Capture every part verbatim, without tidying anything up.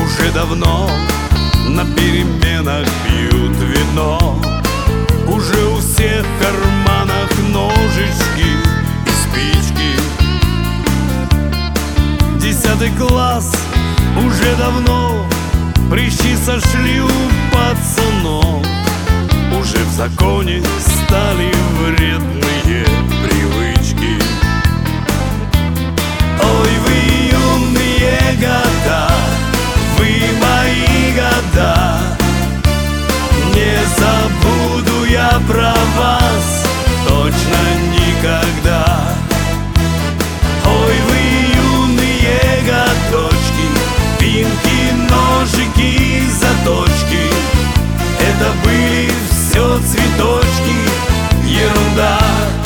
уже давно на переменах пьют вино. Уже у всех в карманах ножички и спички. Десятый класс уже давно, прыщи сошли у пацанов. Уже в законе стали вредные привычки. Ой, вы юные года, вы мои года, не забуду я про вас точно никогда. Ой, вы юные годочки, пинки, ножики, заточки, это были все цветочки, ерунда.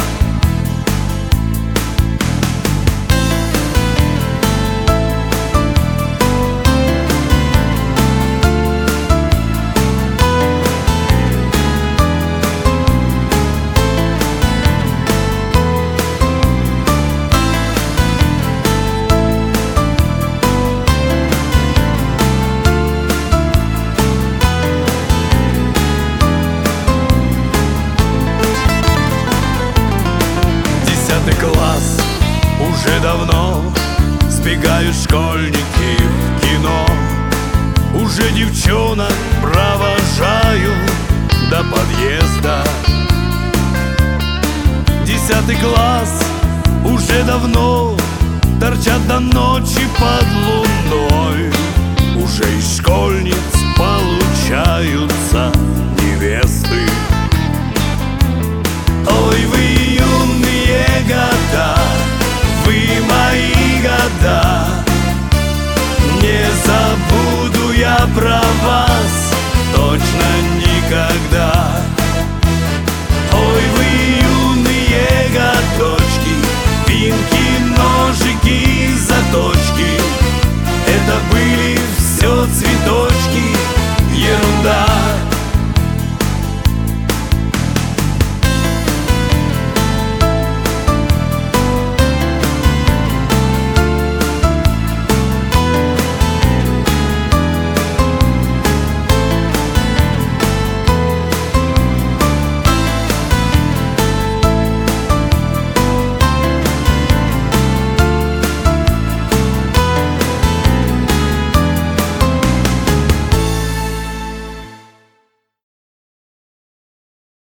Десятый класс уже давно, сбегают школьники в кино. Уже девчонок провожаю до подъезда. Десятый класс уже давно торчат до ночи под луной. Уже из школьниц получаются невесты. Ой, вы юные года, вы мои года, не забуду я про вас точно никогда. Ой, вы юные